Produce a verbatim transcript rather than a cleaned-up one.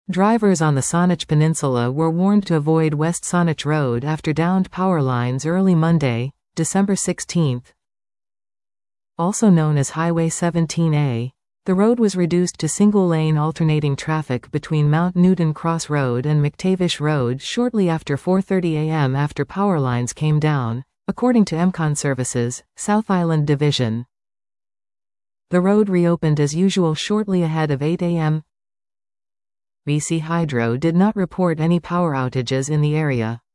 Drivers on the Saanich Peninsula were warned to avoid West Saanich Road after downed power lines early Monday, December sixteenth. Also known as Highway seventeen A, the road was reduced to single-lane alternating traffic between Mount Newton Cross Road and McTavish Road shortly after four thirty a m after power lines came down, according to EMCON Services, South Island Division. The road reopened as usual shortly ahead of eight a m B C Hydro did not report any power outages in the area.